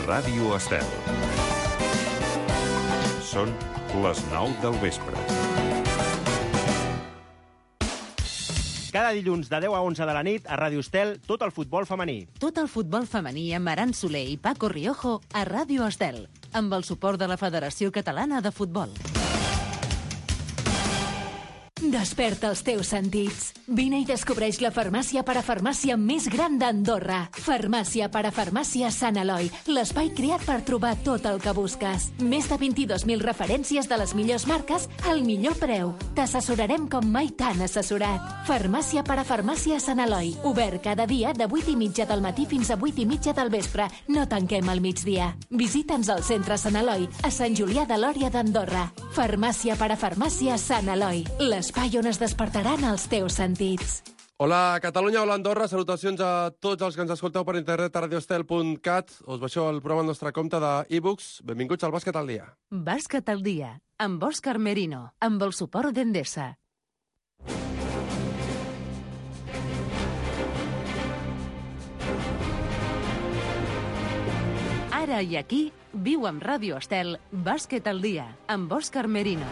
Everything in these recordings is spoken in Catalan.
Ràdio Estel. Són les 9 del vespre. Cada dilluns de 10 a 11 de la nit a Ràdio Estel, tot el futbol femení. Tot el futbol femení amb Aran Soler i Paco Riojo a Ràdio Estel, amb el suport de la Federació Catalana de Futbol. Desperta els teus sentits. Vine i descobreix la farmàcia parafarmàcia més gran d'Andorra. Farmàcia parafarmàcia Sant Eloi, l'espai creat per trobar tot el que busques. Més de 22.000 referències de les millors marques al millor preu. T'assessorarem com mai t'han assessorat. Farmàcia parafarmàcia Sant Eloi, obert cada dia de 8:30 del matí fins a 8:30 del vespre. No tanquem al migdia. Visita'ns al centre Sant Eloi, a Sant Julià de Lòria d'Andorra. Farmàcia parafarmàcia Sant Eloi, l'espai on es despertaran els teus sentits. Hola Catalunya, hola Andorra, salutacions a tots els que ens escolteu per internet a radioestel.cat. Us baixeu el programa al nostre compte d'e-books. Benvinguts al Bàsquet al dia. Bàsquet al dia, amb Òscar Merino, amb el suport d'Endesa. Ara i aquí, viu amb Ràdio Estel, Bàsquet al dia, amb Òscar Merino.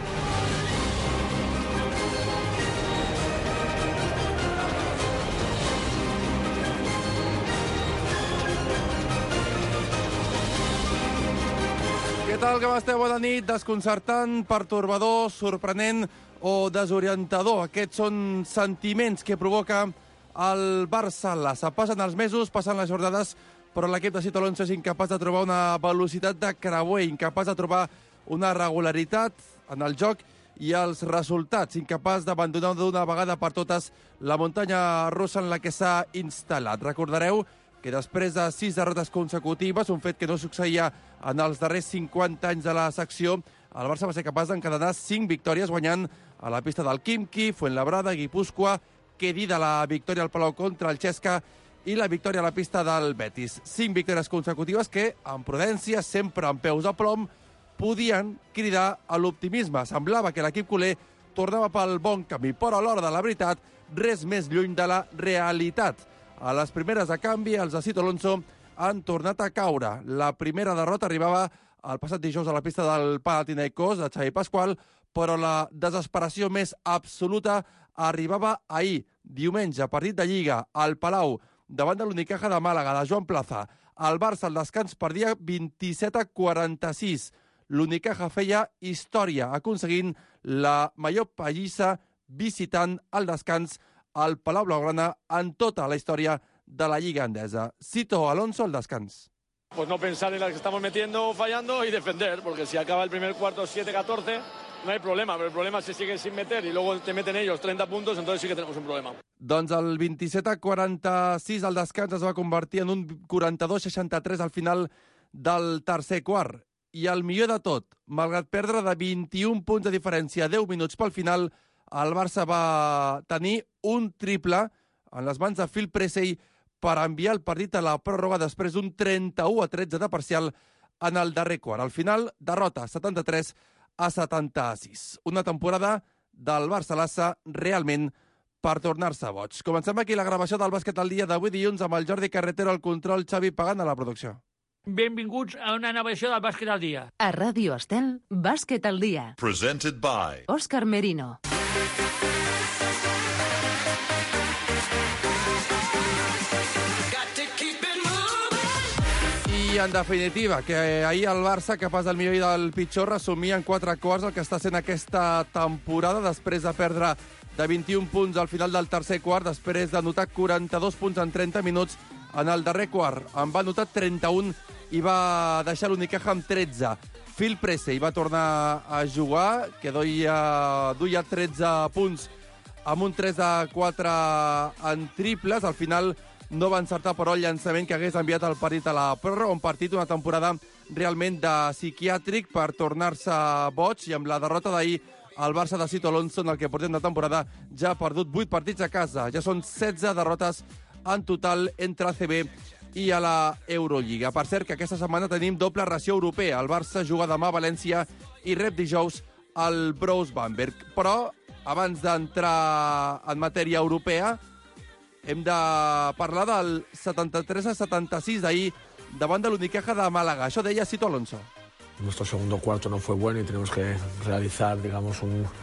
Què tal, com esteu? Bona nit. Desconcertant, pertorbador, sorprenent o desorientador. Aquests són sentiments que provoca el Barça. Passen els mesos, passen les jornades, però l'equip de Sito Alonso és incapaç de trobar una velocitat de creuer, incapaç de trobar una regularitat en el joc i els resultats, incapaç d'abandonar d'una vegada per totes la muntanya russa en la que s'ha instal·lat. Recordareu que després de 6 derrotes consecutives, un fet que no succeïa en els darrers 50 anys de la secció, el Barça va ser capaç d'encadenar 5 victòries guanyant a la pista del Khimki, Fuenlabrada, Guipúscoa, quedi de la victòria al Palau contra el Xesca i la victòria a la pista del Betis. 5 victòries consecutives que, amb prudència, sempre amb peus a plom, podien cridar a l'optimisme. Semblava que l'equip culer tornava pel bon camí, però a l'hora de la veritat, res més lluny de la realitat. A les primeres de canvi, els de Sito Alonso han tornat a caure. La primera derrota arribava el passat dijous a la pista del Panathinaikos de Xavi Pasqual, però la desesperació més absoluta arribava ahir, diumenge, partit de Lliga, al Palau, davant de l'Unicaja de Màlaga, de Joan Plaza. El Barça al descans perdia 27-46. L'Unicaja feia història, aconseguint la major pallissa visitant al descans al Palau Blaugrana en tota la història de la Lliga Endesa. Sito Alonso al descans. Pues no pensar en la que estamos metiendo, fallando y defender, porque si acaba el primer cuarto 7-14, no hay problema, pero el problema es si siguen sin meter y luego te meten ellos 30 puntos, entonces sí que tenemos un problema. Doncs el 27-46 al descans es va convertir en un 42-63 al final del tercer quart. I el millor de tot, malgrat perdre de 21 punts de diferència, 10 minuts pel final, el Barça va tenir un triple en les mans de Phil Pressey per enviar el partit a la pròrroga després d'un 31-13 de parcial en el darrer quart. Al final, derrota 73-76. Una temporada del Barça-Lassa realment per tornar-se boig. Comencem aquí la gravació del Bàsquet al dia d'avui dilluns amb el Jordi Carretero al control, Xavi Pagant a la producció. Benvinguts a una nova edició del Bàsquet al dia. A Ràdio Estel, Bàsquet al dia. Presented by Òscar Merino. I en definitiva, que ahir el Barça, capaç del millor i del pitjor, resumia en 4 quarts el que està sent aquesta temporada després de perdre de 21 punts al final del tercer quart, després de notar 42 punts en 30 minuts en el darrer quart. En va notar 31 i va deixar l'Unicaja amb 13. Phil Pressey va tornar a jugar, que duia 13 punts amb un 3 de 4 en triples. Al final no va encertar, però, el llançament que hagués enviat el partit a la pròrroga. Un partit, una temporada realment de psiquiàtric per tornar-se boig, i amb la derrota d'ahir el Barça de Sito Alonso, en el que portem de temporada, ja ha perdut 8 partits a casa. Ja són 16 derrotes en total entre ACB i a la Eurolliga. Per cert, que aquesta setmana tenim doble ració europea. El Barça juga demà a València i rep dijous el Brose Bamberg. Però, abans d'entrar en matèria europea, hem de parlar del 73-76 d'ahir davant de l'Unicaja de Màlaga. Això deia Sito Alonso. Nuestro segundo cuarto no fue bueno y tenemos que realizar, digamos,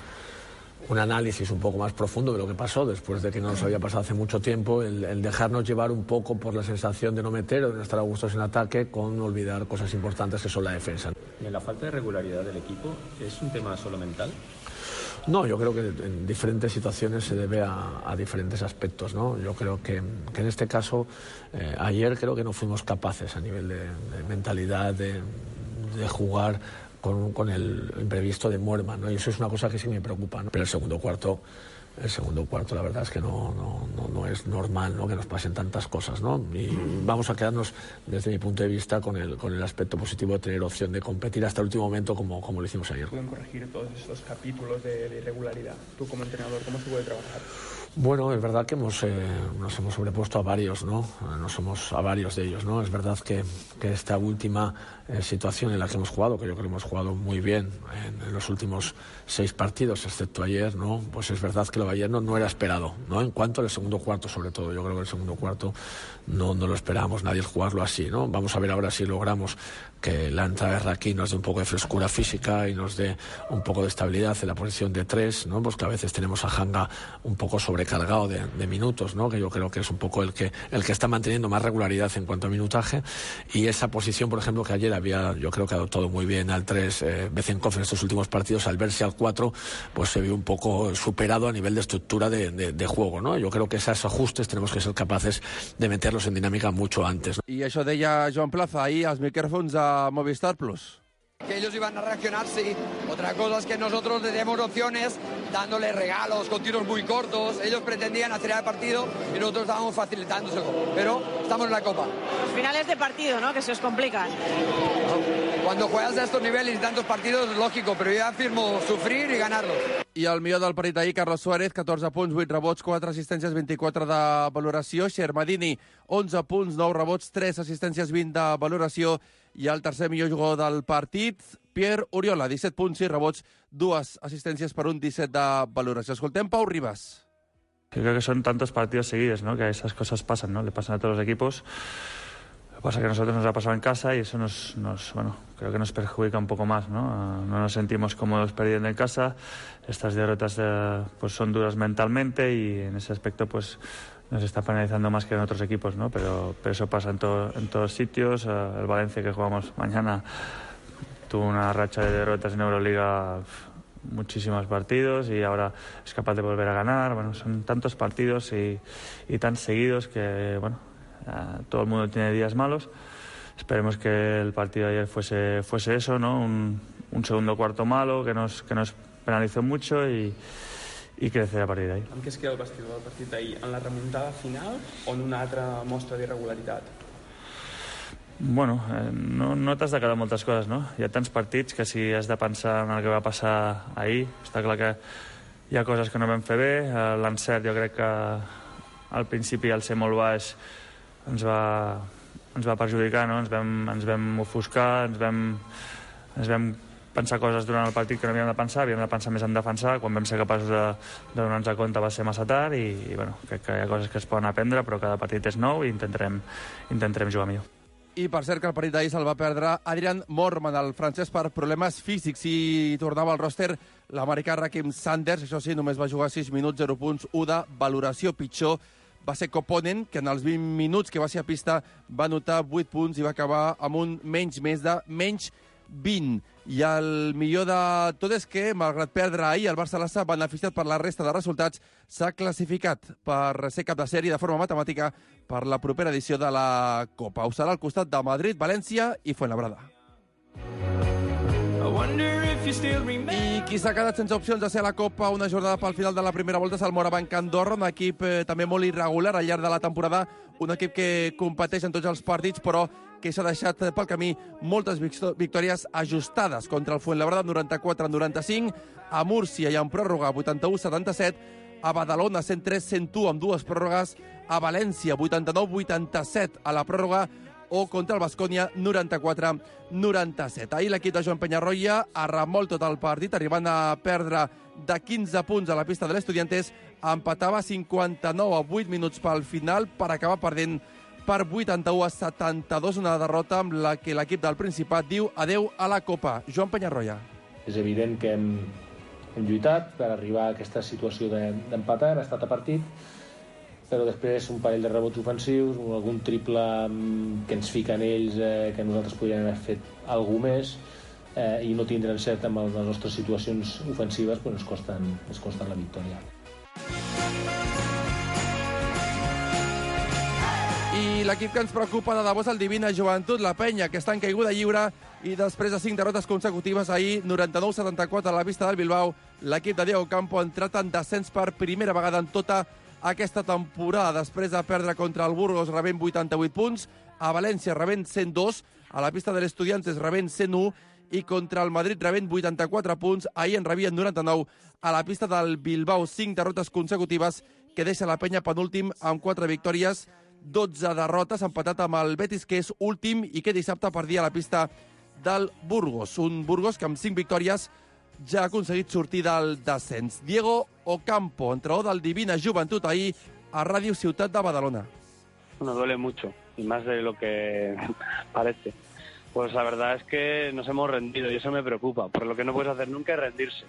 un análisis un poco más profundo de lo que pasó después de que no nos había pasado hace mucho tiempo, el dejarnos llevar un poco por la sensación de no meter o de no estar a gustos en ataque con olvidar cosas importantes que son la defensa. ¿Y la falta de regularidad del equipo es un tema solo mental? No, yo creo que en diferentes situaciones se debe a diferentes aspectos, ¿no? Yo creo que en este caso, ayer creo que no fuimos capaces a nivel de mentalidad de jugar con el imprevisto de Moerman, ¿no? Y eso es una cosa que sí me preocupa, ¿no? Pero el segundo cuarto la verdad es que no es normal, ¿no?, que nos pasen tantas cosas, ¿no? Y vamos a quedarnos, desde mi punto de vista, con el aspecto positivo de tener opción de competir hasta el último momento como lo hicimos ayer. ¿Pueden corregir todos estos capítulos de irregularidad? Tú como entrenador, ¿cómo se puede trabajar? Bueno, es verdad que nos hemos sobrepuesto a varios, ¿no? A varios de ellos, ¿no? Es verdad que esta última situación en la que hemos jugado, que yo creo que hemos jugado muy bien en los últimos 6 partidos, excepto ayer, ¿no? Pues es verdad que lo de ayer no era esperado, ¿no? En cuanto al segundo cuarto, sobre todo, yo creo que el segundo cuarto no lo esperábamos nadie el jugarlo así, ¿no? Vamos a ver ahora si logramos que la entrada de Raquí nos dé un poco de frescura física y nos dé un poco de estabilidad en la posición de 3, ¿no? Pues que a veces tenemos a Hanga un poco sobrecargado de minutos, ¿no? Que yo creo que es un poco el que está manteniendo más regularidad en cuanto a minutaje, y esa posición, por ejemplo, que ayer yo creo que ha adoptado muy bien al 3 Bezenkov en estos últimos partidos, al verse al 4, pues se vio un poco superado a nivel de estructura de juego, ¿no? Yo creo que esos ajustes tenemos que ser capaces de meterlos en dinámica mucho antes, ¿no? I això deia Joan Plaza ahir als micròfons a Movistar Plus. Que ellos iban a reaccionar, sí. Otra cosa es que nosotros les demos opciones dándoles regalos con tiros muy cortos. Ellos pretendían acelerar el partido y nosotros estábamos facilitándoselo. Pero estamos en la Copa. Los finales de partido, ¿no?, que se os complican. Cuando juegas a estos niveles y tantos partidos es lógico, pero yo afirmo sufrir y ganarlos. I el millor del partit d'ahir, Carlos Suárez, 14 punts, 8 rebots, 4 assistències, 24 de valoració. Shermadini, 11 punts, 9 rebots, 3 assistències, 20 de valoració. I el tercer millor jugador del partit, Pierre Oriola, 17 punts, 6 rebots, 2 assistències per un 17 de valoració. Escoltem Pau Ribas. Creo que son tantos partidos seguidos, ¿no?, que esas cosas pasan, ¿no? Le pasan a todos los equipos. Lo que pasa es que a nosotros nos ha pasado en casa y eso creo que nos perjudica un poco más, ¿no? No nos sentimos cómodos perdiendo en casa. Estas derrotas pues son duras mentalmente y en ese aspecto pues nos está penalizando más que en otros equipos, ¿no? Pero eso pasa en todos sitios. El Valencia, que jugamos mañana, tuvo una racha de derrotas en Euroliga, muchísimos partidos, y ahora es capaz de volver a ganar. Bueno, son tantos partidos y tan seguidos que, bueno, todo el mundo tiene días malos. Esperemos que el partido de ayer fuese eso, ¿no? Un segundo cuarto malo que nos penalizó mucho y crecer a partir d'ahir. Amb què es queda el vestidor del partit d'ahir? En la remuntada final o en una altra mostra d'irregularitat? Bueno, no t'has de quedar moltes coses, no? Hi ha tants partits que si has de pensar en el que va passar ahir, està clar que hi ha coses que no vam fer bé. L'encert, jo crec que al principi al ser molt baix ens va perjudicar, no? Ens vam ofuscar, ens vam pensar coses durant el partit que no havíem de pensar més en defensar. Quan vam ser capaços de donar-nos compte va ser massa tard i bueno, crec que hi ha coses que es poden aprendre, però cada partit és nou i intentarem jugar millor. I per cert que el partit d'ahir se'l va perdre Adrian Moerman, el francès, per problemes físics, i tornava al ròster l'americà Rakim Sanders. Això sí, només va jugar 6 minuts, 0 punts, 1 de valoració. Pitjor va ser Koponen, que en els 20 minuts que va ser a pista va anotar 8 punts i va acabar amb un menys 20. I el millor de tot és que, malgrat perdre ahir, el Barça-Lassa, beneficiat per la resta de resultats, s'ha classificat per ser cap de sèrie de forma matemàtica per la propera edició de la Copa. Ho serà al costat de Madrid, València i Fuenlabrada. I qui s'ha quedat sense opcions de ser a la Copa una jornada pel final de la primera volta és el Morabanc Andorra, un equip també molt irregular al llarg de la temporada, un equip que competeix en tots els partits, però que s'ha deixat pel camí moltes victòries ajustades contra el Fuenlabrada 94-95, a Múrcia i en pròrroga 81-77, a Badalona 103-101 amb 2 pròrrogues, a València 89-87 a la pròrroga, o contra el Baskonia 94-97. Ahir l'equip de Joan Peñarroya ha remolt tot el partit, arribant a perdre de 15 punts a la pista de l'Estudiantes, empatava 59 a 8 minuts pel final per acabar perdent per 81-72, una derrota amb la que l'equip del Principat diu adeu a la Copa. Joan Penyarroia. És evident que hem lluitat per arribar a aquesta situació d'empatar, hem estat a partit, però després un parell de rebots ofensius, algun triple que ens fiquen ells, que nosaltres podríem haver fet alguna més, i no tindre encert amb les nostres situacions ofensives, ens costen la victòria. I l'equip que ens preocupa de debò és el Divina Joventut, la penya, que està en caiguda lliure i després de 5 derrotes consecutives ahir, 99-74 a la pista del Bilbao, l'equip de Diego Campo ha entrat en descens per primera vegada en tota aquesta temporada, després de perdre contra el Burgos rebent 88 punts, a València rebent 102, a la pista de l'Estudiantes rebent 101 i contra el Madrid rebent 84 punts, ahir en rebien 99 a la pista del Bilbao, 5 derrotes consecutives que deixa la penya penúltim amb 4 victòries, 12 derrotes, empatat amb el Betis, que és últim i que dissabte perdia a la pista del Burgos. Un Burgos que amb 5 victòries ja ha aconseguit sortir del descens. Diego Ocampo, entrenador del Divina Joventut, ahir a Ràdio Ciutat de Badalona. Nos duele mucho, y más de lo que parece. Pues la verdad es que nos hemos rendido y eso me preocupa, porque lo que no puedes hacer nunca es rendirse.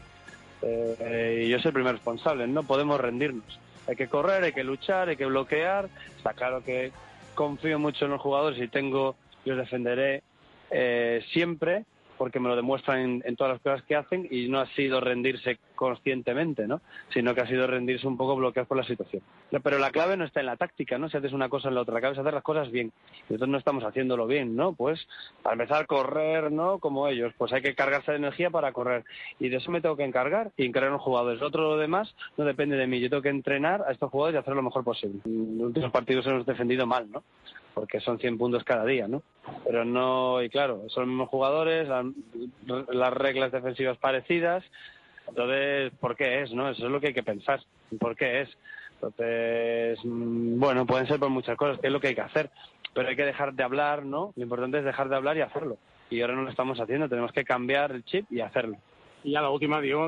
Y yo soy el primer responsable, no podemos rendirnos. Hay que correr, hay que luchar, hay que bloquear. Está claro que confío mucho en los jugadores y los defenderé siempre, porque me lo demuestran en todas las cosas que hacen, y no ha sido rendirse conscientemente, ¿no? Sino que ha sido rendirse un poco bloqueados por la situación. Pero la clave no está en la táctica, ¿no? Si haces una cosa en la otra, la clave es hacer las cosas bien. Y nosotros no estamos haciéndolo bien, ¿no? Pues para empezar a correr, ¿no? Como ellos, pues hay que cargarse de energía para correr. Y de eso me tengo que encargar y encargar a los jugadores. Lo demás no depende de mí. Yo tengo que entrenar a estos jugadores y hacer lo mejor posible. En los últimos partidos hemos defendido mal, ¿no? Porque son 100 puntos cada día, ¿no? Pero no, y claro, son los mismos jugadores, las reglas defensivas parecidas. Entonces, ¿por qué es, no? Eso es lo que hay que pensar. ¿Por qué es? Entonces, bueno, pueden ser por muchas cosas, que es lo que hay que hacer. Pero hay que dejar de hablar, ¿no? Lo importante es dejar de hablar y hacerlo. Y ahora no lo estamos haciendo, tenemos que cambiar el chip y hacerlo. I ja l'última, Diego,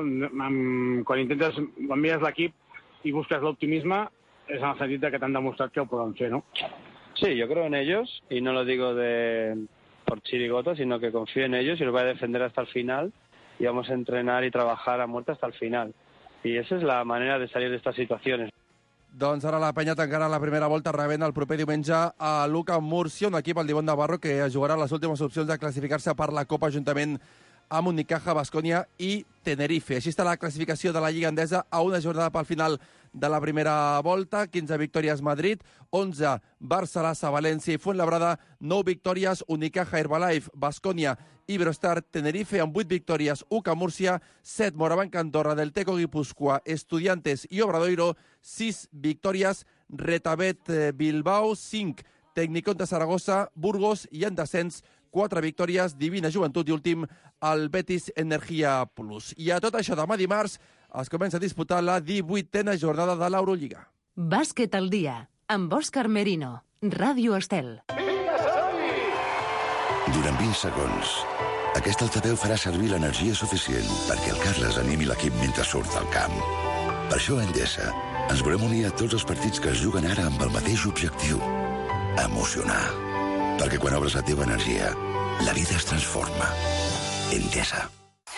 quan mires l'equip i busques l'optimisme, és en el sentit que t'han demostrat que ho poden fer, no? Sí, yo creo en ellos, y no lo digo por chirigoto, sino que confío en ellos y los voy a defender hasta el final, y vamos a entrenar y trabajar a muerte hasta el final. Y esa es la manera de salir de estas situaciones. Doncs ara la penya tancarà la primera volta rebent el proper diumenge a Luca Múrcia, un equip, el Divón Navarro, que jugarà les últimes opcions de classificar-se per la Copa juntament amb Unicaja, Baskonia i Tenerife. Així està la classificació de la Lliga Endesa a una jornada pel final de la primera volta. 15 victòries Madrid, 11 Barça, València i Fuenlabrada, 9 victòries Unicaja, Herbalife, Baskonia, Iberostar, Tenerife amb 8 victòries, UCA Múrcia, 7 Morabanc Andorra, Del Teco Guipúscoa, Estudiantes i Obradoiro, 6 victòries Retabet Bilbao, 5 Tecnicón de Saragossa, Burgos i en descens 4 victòries Divina Joventut i últim el Betis Energia Plus. I a tot això, demà dimarts es comença a disputar la 18a jornada de l'Eurolliga. Bàsquet al dia, amb Òscar Merino, Ràdio Estel. Durant 20 segons, aquest altaveu farà servir l'energia suficient perquè el Carles animi l'equip mentre surt al camp. Per això a Endesa ens volem unir a tots els partits que es juguen ara amb el mateix objectiu: emocionar. Perquè quan obres la teva energia, la vida es transforma. Endesa.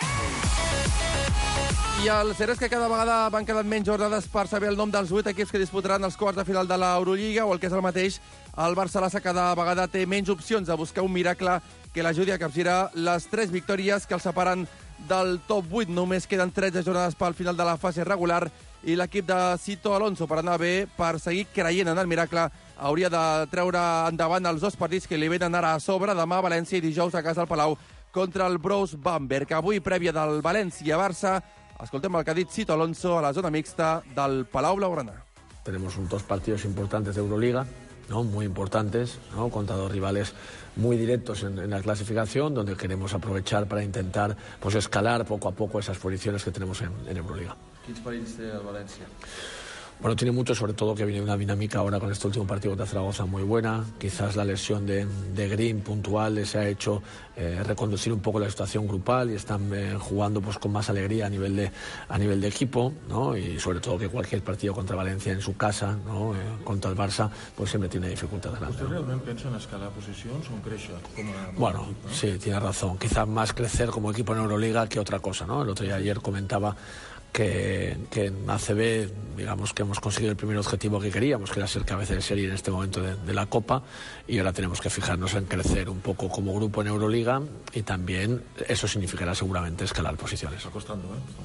I el cert és que cada vegada van quedant menys jornades per saber el nom dels 8 equips que disputaran els quarts de final de l'Eurolliga, o el que és el mateix, el Barça cada vegada té menys opcions de buscar un miracle que l'ajudi a capgirar les 3 victòries que el separen del top 8. Només queden 13 jornades pel final de la fase regular i l'equip de Sito Alonso, per anar bé, per seguir creient en el miracle, hauria de treure endavant els 2 partits que li venen ara a sobre, demà a València i dijous a casa del Palau contra el Brose Bamberg. Avui, prèvia del València-Barça, escoltem el que ha dit Sito Alonso a la zona mixta del Palau Blaugrana. Tenemos 2 partidos importantes de Euroliga, ¿no? Muy importantes, ¿no? Contra 2 rivales muy directos en la clasificación, donde queremos aprovechar para intentar escalar poco a poco esas posiciones que tenemos en Euroliga. Quins perills té el València? Bueno, tiene mucho, sobre todo que viene una dinámica ahora con este último partido contra Zaragoza muy buena. Quizás la lesión de Green puntual les ha hecho reconducir un poco la situación grupal y están jugando pues con más alegría a nivel de equipo, ¿no? Y sobre todo que cualquier partido contra Valencia en su casa, ¿no? Contra el Barça, pues siempre tiene dificultades grandes. ¿Usted realmente piensa en escalar posiciones o en crecer como bueno, equipo, ¿no? Sí, tiene razón. Quizás más crecer como equipo en Euroliga que otra cosa, ¿no? El otro día ayer comentaba que en ACB, digamos que hemos conseguido el primer objetivo que queríamos, que era ser cabeza de serie en este momento de la Copa, y ahora tenemos que fijarnos en crecer un poco como grupo en Euroliga, y también eso significará seguramente escalar posiciones. Está costando,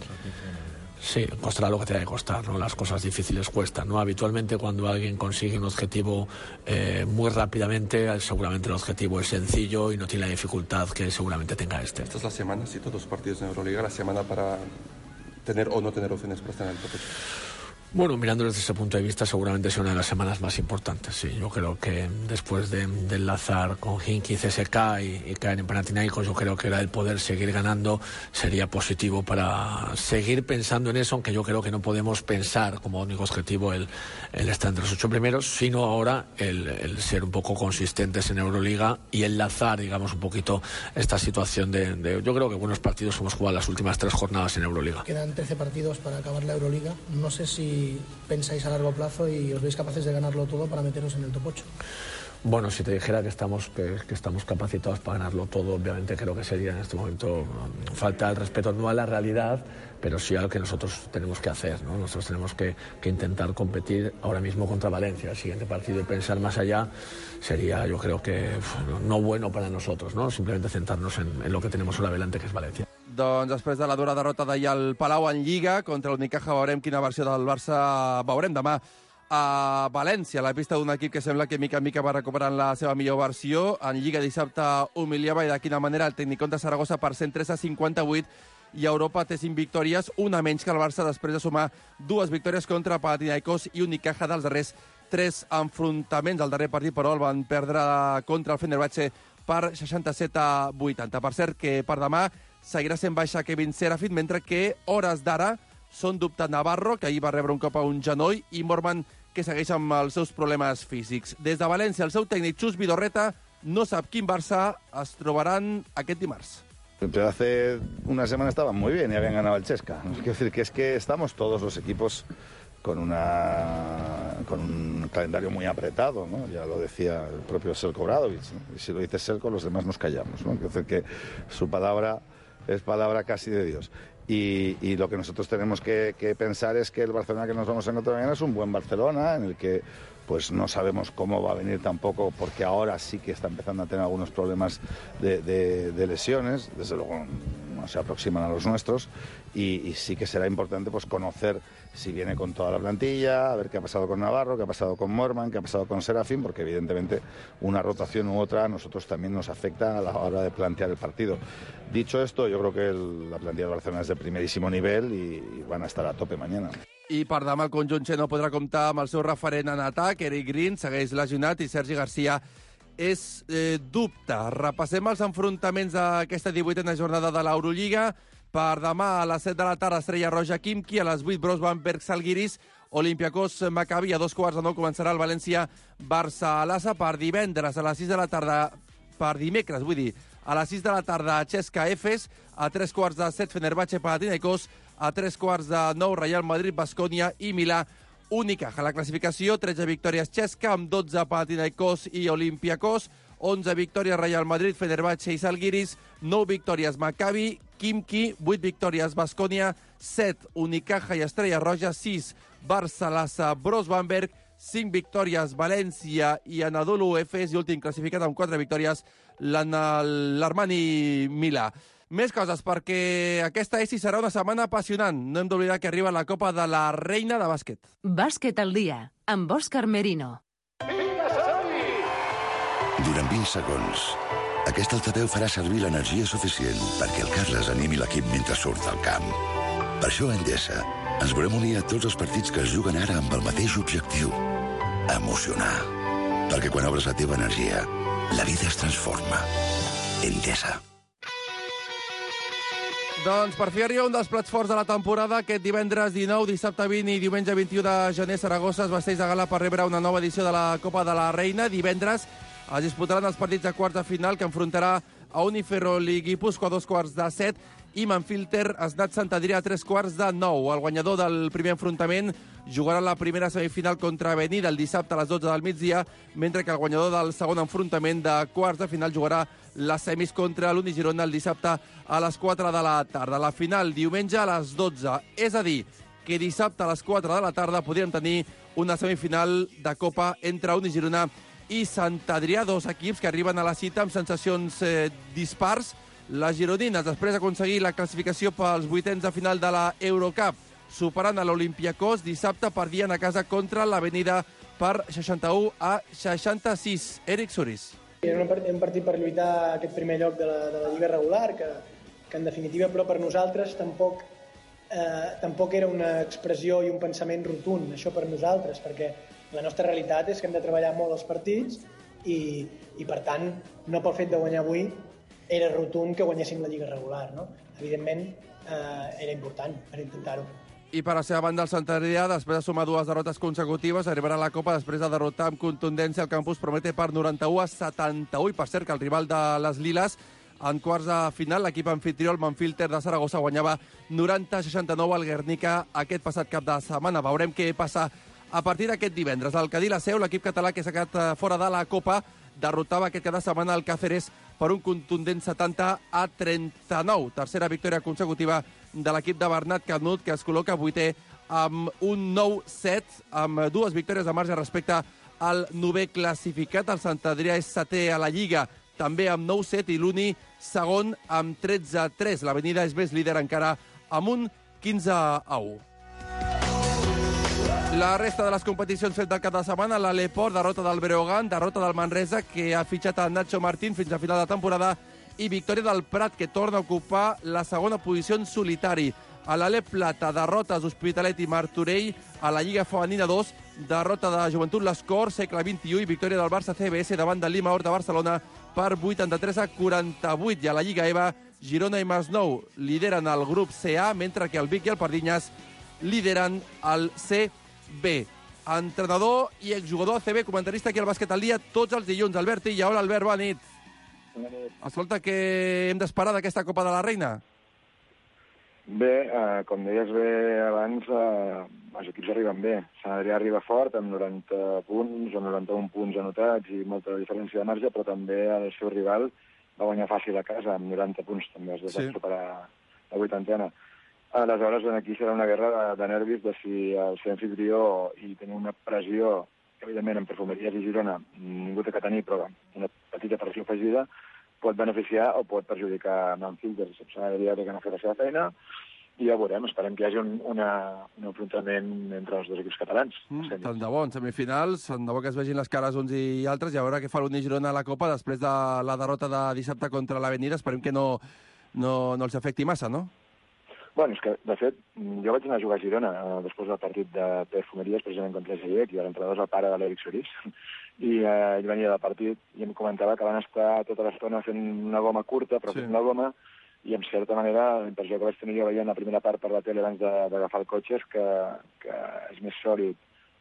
Sí, costará lo que tenga que costar, ¿no? Las cosas difíciles cuestan, ¿no? Habitualmente cuando alguien consigue un objetivo muy rápidamente, seguramente el objetivo es sencillo y no tiene la dificultad que seguramente tenga este. Esta es la semana, sí, todos los partidos en Euroliga, la semana para tener o no tener opciones para estar en el top 8. Bueno, mirándolo desde ese punto de vista, seguramente es una de las semanas más importantes. Sí, yo creo que después de enlazar con Khimki, CSK y caer en Panathinaikos, yo creo que era el poder seguir ganando sería positivo para seguir pensando en eso, aunque yo creo que no podemos pensar como único objetivo el estar entre los 8 primeros, sino ahora el ser un poco consistentes en Euroliga y enlazar, digamos, un poquito esta situación de yo creo que buenos partidos hemos jugado las últimas 3 jornadas en Euroliga. Quedan 13 partidos para acabar la Euroliga. No sé si pensáis a largo plazo y os veis capaces de ganarlo todo para meteros en el top 8. Bueno, si te dijera que estamos capacitados para ganarlo todo, obviamente creo que sería en este momento falta el respeto no a la realidad, pero sí a lo que nosotros tenemos que hacer, ¿no? Nosotros tenemos que intentar competir ahora mismo contra Valencia. El siguiente partido y pensar más allá sería, yo creo que no bueno para nosotros, ¿no? Simplemente centrarnos en lo que tenemos ahora delante, que es Valencia. Doncs després de la dura derrota d'ahir al Palau en Lliga contra l'Unicaja, veurem quina versió del Barça veurem demà a València, a la pista d'un equip que sembla que mica en mica va recuperant la seva millor versió. En Lliga dissabte humiliava i de quina manera el Tecnicón de Saragossa per 103-58, i Europa té 5 victòries, una menys que el Barça després de sumar 2 victòries contra Panathinaikos i Unicaja dels darrers 3 enfrontaments. El darrer partit, però, el van perdre contra el Fenerbahçe per 67-80. Per cert, que per demà seguirà sent baixa Kevin Serafin, mentre que hores d'ara són dubte Navarro, que ahir va rebre un cop a un genoll, i Morman, que segueix amb els seus problemes físics. Des de València, el seu tècnic Chus Vidorreta no sap quin Barça es trobaran aquest dimarts. Pero hace una semana estaban muy bien y habían ganado el Chesca. Quiero decir que es que estamos todos los equipos con un calendario muy apretado, ¿no? Ya lo decía el propio Selko Obradovic, ¿no? Y si lo dice Selko, los demás nos callamos, ¿no? Quiero decir que su palabra es palabra casi de Dios. Y lo que nosotros tenemos que pensar es que el Barcelona que nos vamos a encontrar mañana es un buen Barcelona, en el que pues no sabemos cómo va a venir tampoco, porque ahora sí que está empezando a tener algunos problemas de lesiones, desde luego no se aproximan a los nuestros, y sí que será importante pues conocer si viene con toda la plantilla, a ver qué ha pasado con Navarro, qué ha pasado con Morman, qué ha pasado con Serafín, porque evidentemente una rotación u otra a nosotros también nos afecta a la hora de plantear el partido. Dicho esto, yo creo que la plantilla del Barcelona es de primerísimo nivel y van a estar a tope mañana. I per demà el conjunt Che no podrà comptar amb el seu referent en atac. Eric Green segueix lesionat i Sergi Garcia és dubte. Repassem els enfrontaments d'aquesta 18a jornada de l'Eurolliga. Per demà a les 7 de la tarda, Estrella Roja Khimki, a les 8 Brosbanberg Salguiris, Olympiacos Maccabi, a 2:15 començarà el València Barça-Lassa. Per divendres a les 6 de la tarda, per dimecres, vull dir, a les 6 de la tarda Chesca Efes, a 6:45 Fenerbahçe Panathinaikos, a 8:45 Real Madrid Baskonia i Milà Unicaja. La classificació, 13 victòries Chesca, amb 12 Panathinaikos i Olympiacos, 11 victòries Real Madrid, Fenerbahçe i Salguiris, 9 victòries Maccabi, Khimki, 8 victòries Baskonia, 7 Unicaja i Estrella Roja, 6 Barça, Lassa, Brosbanberg, 5 victòries València i Anadolu Efes, i últim classificat amb 4 victòries l'Armani Milà. Més coses, perquè aquesta ESI serà una setmana apassionant. No hem d'oblidar que arriba la Copa de la Reina de Bàsquet. Bàsquet al dia, amb Òscar Merino. Durant 20 segons, aquest altaveu farà servir l'energia suficient perquè el Carles animi l'equip mentre surt al camp. Per això a Endesa ens volem unir a tots els partits que es juguen ara amb el mateix objectiu: emocionar. Perquè quan obres la teva energia, la vida es transforma. Endesa. Doncs per fi arriba un dels plats forts de la temporada. Aquest divendres 19, dissabte 20 i diumenge 21 de gener, Saragossa es vesteix de gala per rebre una nova edició de la Copa de la Reina. Divendres es disputaran els partits de quarts de final que enfrontarà a Uniferrol i Guipúscoa a 7:15 i Manfilter Esnat Sant Adrià a 9:15. El guanyador del primer enfrontament jugarà la primera semifinal contra Avenida el dissabte a les 12 del migdia, mentre que el guanyador del segon enfrontament de quarts de final jugarà les semis contra l'Unigirona el dissabte a les 4 de la tarda. La final diumenge a les 12. És a dir, que dissabte a les 4 de la tarda podríem tenir una semifinal de Copa entre Unigirona i Sant Adrià, dos equips que arriben a la cita amb sensacions dispars. Les gironines, després d'aconseguir la classificació pels vuitens de final de la Eurocup, superant a l'Olympiacos, dissabte perdien a casa contra l'Avenida per 61-66. Eric Suris. Era un partit per lluitar aquest primer lloc de la Lliga regular, que en definitiva, però per nosaltres tampoc era una expressió i un pensament rotund, això per nosaltres, perquè la nostra realitat és que hem de treballar molt els partits i per tant, no pel fet de guanyar avui, era rotund que guanyéssim la Lliga regular, no? Evidentment, era important per intentar-ho. I per la seva banda, el Sant Adrià, després de sumar dues derrotes consecutives, arribarà a la Copa després de derrotar amb contundència el Campus Promete per 91-71. I per cert, que el rival de les Liles, en quarts de final, l'equip anfitrió, el Manfilter de Saragossa, guanyava 90-69 al Guernica aquest passat cap de setmana. Veurem què passa a partir d'aquest divendres. El Cadí la Seu, l'equip català que s'ha quedat fora de la Copa, derrotava aquest cada setmana el Cáceres per un contundent 70-39. Tercera victòria consecutiva de l'equip de Bernat Canut, que es col·loca vuitè amb un 9-7, amb dues victòries de marge respecte al novè classificat. El Sant Adrià és setè a la Lliga, també amb 9-7, i l'Uni segon amb 13-3. L'Avenida és més líder encara amb un 15-1. La resta de les competicions fet del cap de setmana, l'Aleport, derrota del Breogán, derrota del Manresa, que ha fitxat a Nacho Martín fins a final de temporada, i victòria del Prat, que torna a ocupar la segona posició en solitari. A l'Alep Plata, derrotes d'Hospitalet i Martorell. A la Lliga Femenina 2, derrota de Joventut l'Escor, segle XXI, i victòria del Barça CBS davant del Lima Hort de Barcelona per 83-48. I a la Lliga EVA, Girona i Masnou lideren el grup CA, mentre que el Vic i el Pardinyes lideren el CB. Entrenador i exjugador ACB, comentarista aquí al Bàsquet al Dia, tots els dilluns. Albert Illa, hola Albert, bona nit. Escolta, què hem d'esperar d'aquesta Copa de la Reina? Bé, com deies bé abans, els equips arriben bé. Sant Adrià arriba fort, amb 90 punts o 91 punts anotats i molta diferència de marge, però també el seu rival va guanyar fàcil a casa, amb 90 punts, també es va superar la vuitantena. Aleshores, aquí serà una guerra de nervis de si el ser anfitrió i tenir una pressió, que evidentment en Perfumeries i Girona ningú té que tenir, però una petita pressió afegida, pot beneficiar o pot perjudicar Manfilter. Sant Adrià té que anar a fer la seva feina i ja veurem, esperem que hi hagi un enfrontament entre els dos equips catalans. Tant de bo, en semifinals, tant de bo que es vegin les cares uns i altres, i a veure què fa l'Unigirona a la Copa després de la derrota de dissabte contra l'Avenida. Esperem que no els afecti massa, no? Bueno, és que, de fet, jo vaig anar a jugar a Girona després del partit de Perfumeries, precisament contra Geiec, i l'entrenador és el pare de l'Eric Suris, i ell venia del partit i em comentava que van estar tota l'estona fent una goma curta, però fent una goma, i en certa manera la impressió que vaig tenir jo veient la primera part per la tele abans d'agafar el cotxe és que és més sòlid.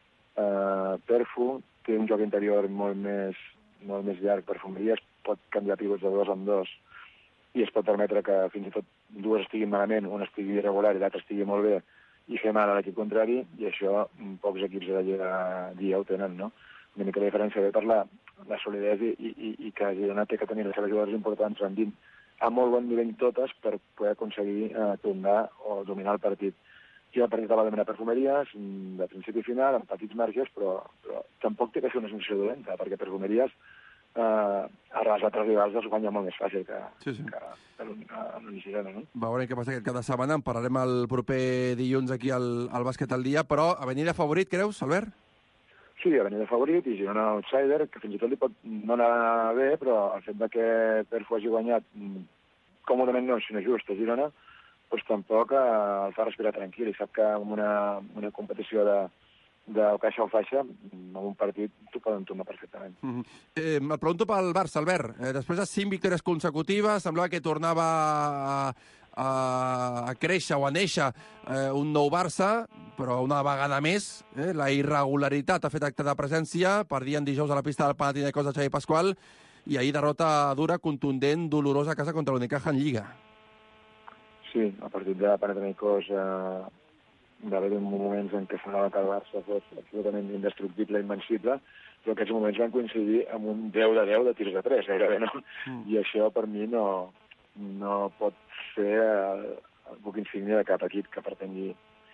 Perfu té un joc interior molt més llarg. Perfumeries pot canviar pivots de 2 en 2 i es pot permetre que fins i tot dues estiguin malament, una estigui irregular i l'altra estigui molt bé, i fer mal a l'equip contrari, i això pocs equips de la Lliga ho tenen, no? Una mica de diferència ve per la solidesa i que Girona té que tenir les seves jugadores importants rendint a molt bon nivell totes per poder aconseguir tombar o dominar el partit. I el partit va dominar Perfumeries de principi a final, amb petits marges, però tampoc té que ser una sensació dolenta, perquè Perfumeries els altres rivals els guanya molt més fàcil que l'Unigirona, no? Veurem què passa aquest cap de setmana. En parlarem el proper dilluns aquí al Bàsquet al Dia, però Avenida favorit, creus, Albert? Sí, Avenida favorit i Girona outsider, que fins i tot li pot no anar bé, però el fet que Perfu hagi guanyat còmodament no, sinó just a Girona, doncs tampoc el fa respirar tranquil, i sap que en una competició de caixa o faixa, en un partit t'ho poden tombar perfectament. Et pregunto pel Barça, Albert. Després de 5 victòries consecutives, semblava que tornava a créixer o a néixer un nou Barça, però una vegada més la irregularitat ha fet acte de presència. Perdien dijous a la pista del Panathinaikos de Xavi Pasqual i ahir derrota dura, contundent, dolorosa a casa contra l'Unicaja en Lliga. Sí, a partir de Panathinaikos va haver moments en què semblava que el Barça fos absolutament indestructible, invencible, però aquests moments van coincidir amb un 10 de 10 de tirs de 3, gairebé, no? I això per mi no pot ser el buc insígnia de cap equip que pretengui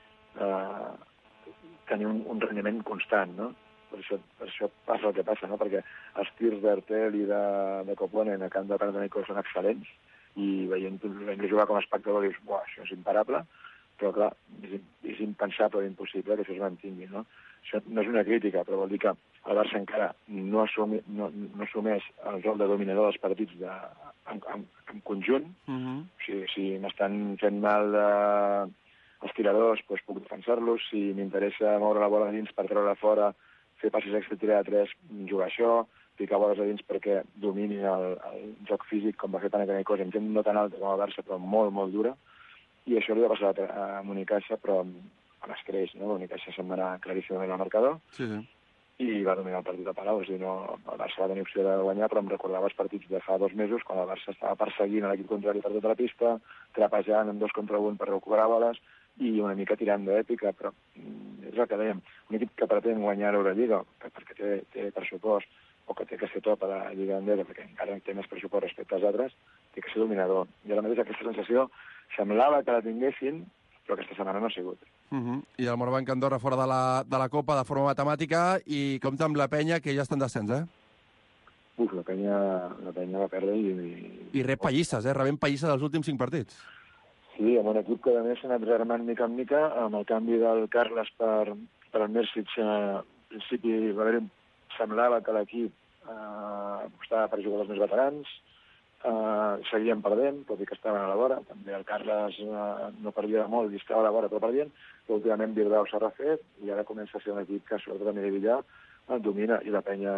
tenir un rendiment constant, no? Per això passa el que passa, no? Perquè els tirs d'Artel i de Koponen a camp de Panathinaikos són excel·lents i veient jugar com a espectador dius, buah, això és imparable, però clar, és impensable o impossible que això es mantingui, no? Això no és una crítica, però vol dir que el Barça encara no assumeix el rol de dominador dels partits en conjunt. O sigui, si m'estan fent mal els tiradors, doncs puc defensar-los. Si m'interessa moure la bola dins per treure fora, fer passes extra, tirar de 3, jugar això, picar boles a dins perquè domini el joc físic, com va fer Panathinaikos, amb gent no tan alta com el Barça, però molt, molt dura. I això li ha passat a Unicaja, però a l'escreix, no? Unicaja se'n va anar claríssimament al marcador i va dominar el partit de Palau. És a dir, el Barça va tenir opció de guanyar, però em recordava els partits de fa 2 mesos, quan el Barça estava perseguint l'equip contrari per tota la pista, trapejant en 2 contra 1 per recuperar boles i una mica tirant d'èpica, però és el que dèiem, un equip que pretén guanyar l'Eurolliga, perquè té pressupost, o que té que ser top a la Lliga Endesa, perquè encara té més pressupost respecte als altres, té que ser dominador. I a la mateixa aquesta sensació semblava que la tinguessin, però aquesta setmana no ha sigut. I el Morabanc Andorra fora de la Copa de forma matemàtica i compta amb la Penya, que ja està en descens, La Penya va perdre i rep pallisses, rebent pallisses dels últims 5 partits. Sí, amb un equip que a més s'ha anat rearmant mica en mica, amb el canvi del Carles per el Mersic. Al principi semblava que l'equip apostava per jugadors més veterans, seguien perdent, tot i que estaven a la vora. També el Carles no perdia molt i estava a la vora, però perdien. Però últimament Bilbao s'ha refet i ara comença a ser un equip que, sobretot a nivell billar, el domina. I la Penya,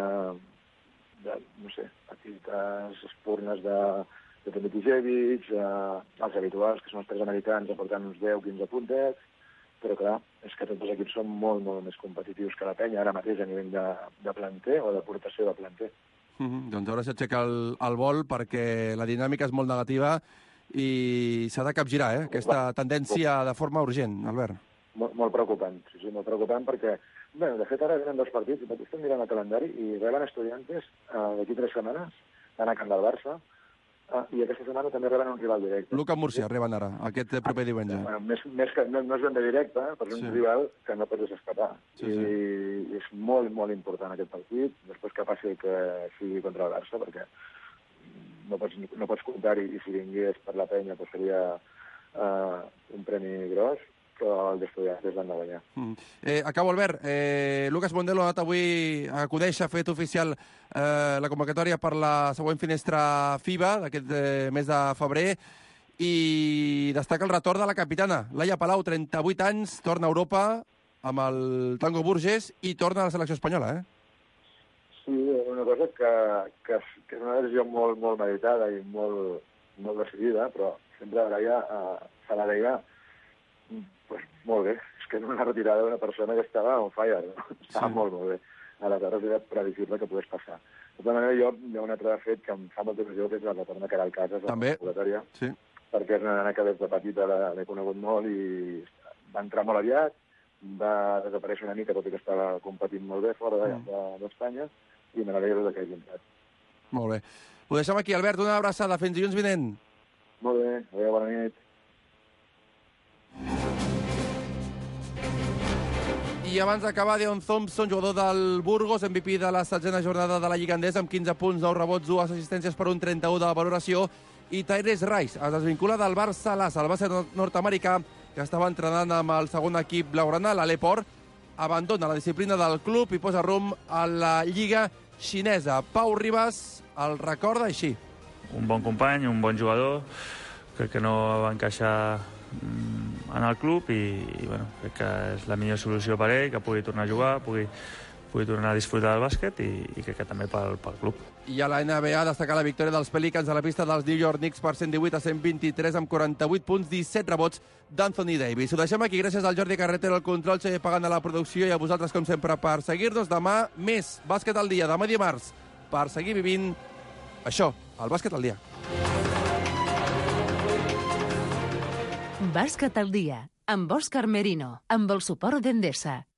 activitats espurnes de Tomitijevic, els habituals, que són els 3 americans, aportant uns 10-15 puntets, però clar, és que tots els equips són molt, molt més competitius que la Penya, ara mateix a nivell de planter o d'aportació de planter. Doncs ara s'aixeca el vol perquè la dinàmica és molt negativa i s'ha de capgirar, aquesta tendència de forma urgent, Albert. Molt preocupant, sí, molt preocupant perquè, de fet ara venen 2 partits, i estem mirant el calendari i reben Estudiantes d'aquí 3 setmanes, van a camp del Barça, i aquesta setmana també reben un rival directe. Luka Murcia reben ara, aquest proper diumenge. Més que no és ben de directe, però és un rival que no pots escapar. I és molt, molt important aquest partit, després que passi que sigui contra el Barça, perquè no pots comptar-hi, i si vingués per la Penya doncs seria un premi gros, però el d'Estudiantes l'han de guanyar. Acabo, Albert. Lucas Bondelo ha anat avui a conèixer, ha fet oficial la convocatòria per la següent finestra FIBA d'aquest mes de febrer i destaca el retorn de la capitana. Laia Palau, 38 anys, torna a Europa amb el Tango Burgess i torna a la selecció espanyola, Sí, una cosa que és una decisió molt, molt meditada i molt, molt decidida, però sempre Laia se la deia molt bé. És que era una retirada d'una persona que estava on fire, no? Estava molt bé. Aleshores era previsible que pogués passar. De tota manera, jo hi ha un altre fet que em fa molta il·lusió, que és la retorna que era el Casas a la convocatòria, perquè és una nena que des de petita l'he conegut molt i va entrar molt aviat, va desaparèixer una mica, tot i que estava competint molt bé fora d'Espanya, i me n'alegro que hagi entrat. Molt bé. Ho deixem aquí, Albert. Una abraçada. Fins dilluns vinent. Molt bé. Adéu, bona nit. I abans d'acabar, Deon Thompson, jugador del Burgos, MVP de la 7a jornada de la Lliga Endesa, amb 15 punts, 9 rebots, 2 assistències per un 31 de valoració. I Tyrese Rice es desvincula del Barça Lassa, el base nord-americà, que estava entrenant amb el segon equip blaugrana, l'Aleport, abandona la disciplina del club i posa rumb a la Lliga xinesa. Pau Ribas el recorda així. Un bon company, un bon jugador, crec que no va encaixar en el club i bueno, crec que és la millor solució per ell, que pugui tornar a jugar, pugui pugui tornar a disfrutar del bàsquet i crec que també pel club. I a la NBA destacar la victòria dels Pelicans a la pista dels New York Knicks per 118-123 amb 48 punts, 17 rebots d'Anthony Davis. Ho deixem aquí, gràcies al Jordi Carretero, al control, Xavier Pagant a la producció i a vosaltres, com sempre, per seguir-nos. Demà més bàsquet al dia, demà dimarts, per seguir vivint això, el bàsquet al dia. Bàsquet al dia, amb Òscar Merino, amb el suport d'Endesa.